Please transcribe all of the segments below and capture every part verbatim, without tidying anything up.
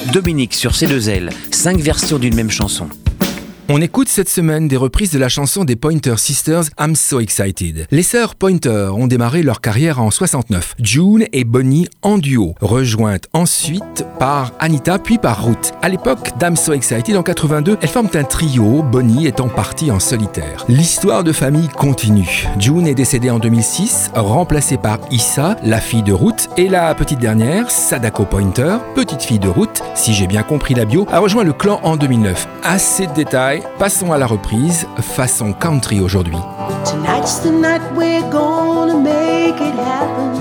Dominique sur C deux L, cinq versions d'une même chanson. On écoute cette semaine des reprises de la chanson des Pointer Sisters I'm So Excited. Les sœurs Pointer ont démarré leur carrière en soixante-neuf, June et Bonnie en duo, rejointes ensuite par Anita puis par Ruth. À l'époque d'I'm So Excited en quatre-vingt-deux, elles forment un trio, Bonnie étant partie en solitaire. L'histoire de famille continue. June est décédée en deux mille six, remplacée par Issa, la fille de Ruth, et la petite dernière, Sadako Pointer, petite fille de Ruth, si j'ai bien compris la bio, a rejoint le clan en deux mille neuf. Assez de détails. Passons à la reprise, façon country aujourd'hui. Tonight's the night we're gonna make it happen.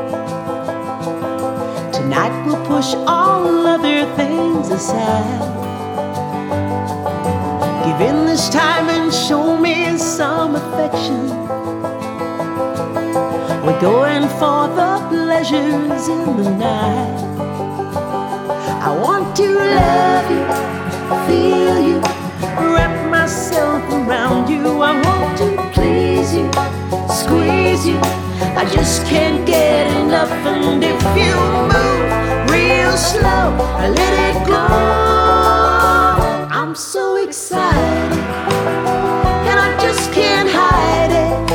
Tonight we'll push all other things aside. Give in this time and show me some affection. We're going for the pleasures in the night. I want to love you, feel you, wrap myself around you. I want to please you, squeeze you. I just can't get enough. And if you move real slow, I let it go. I'm so excited, and I just can't hide it.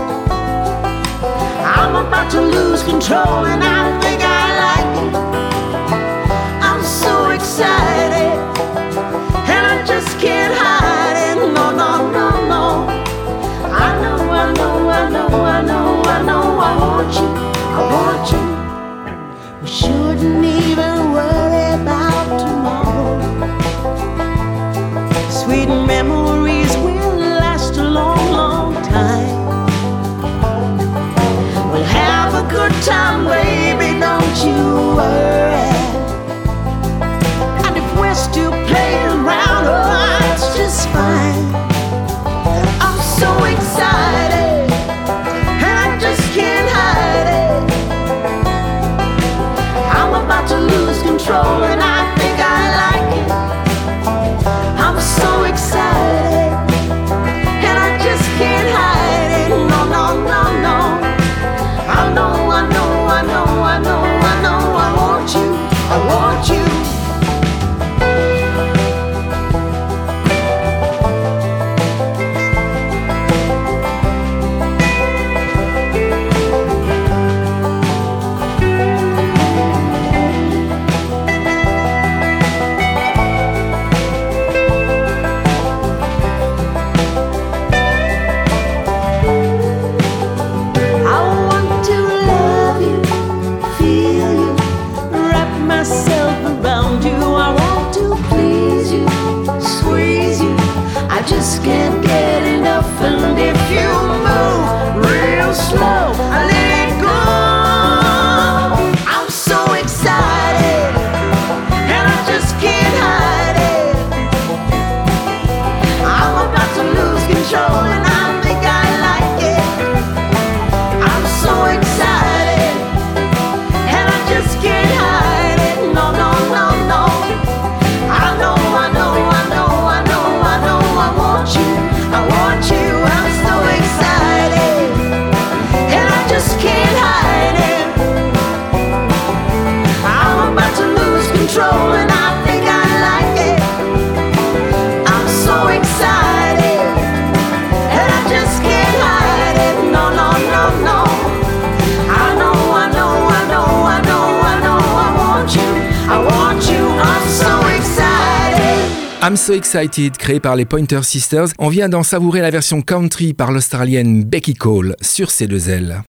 I'm about to lose control, and I think I like it. I'm so excited, and I just can't hide it. No, no, no, no. I know, I know, I know, I know, I know. I want you, I want you. We shouldn't even worry about tomorrow. Sweet memories will last a long, long time. We'll have a good time, baby, don't you worry. And if we're still playing around, oh, it's just fine. I'm so excited, and I just can't hide it. I'm about to lose control, and I think I like it. I'm so excited, and I just can't hide it. No, no, no, no. I know, I know, I know, I know, I know. I want you, I want you. I just can't get enough. And if you move real slow, I let it go. I'm so excited, and I just can't hide it. I'm about to lose control, and I think I like it. I'm so excited, and I just can't hide it. No, no, no, no. I know, I know, I know, I know, I know. I want you, I want you. I'm so excited, and I just can't hide it. I'm about to lose control, and I think I like it. I'm so excited, and I just can't hide it. No, no, no, no. I know, I know, I know, I know, I know. I want you, I want you. I'm so excited. I'm So Excited, créé par les Pointer Sisters. On vient d'en savourer la version country par l'Australienne Becky Cole sur C deux L.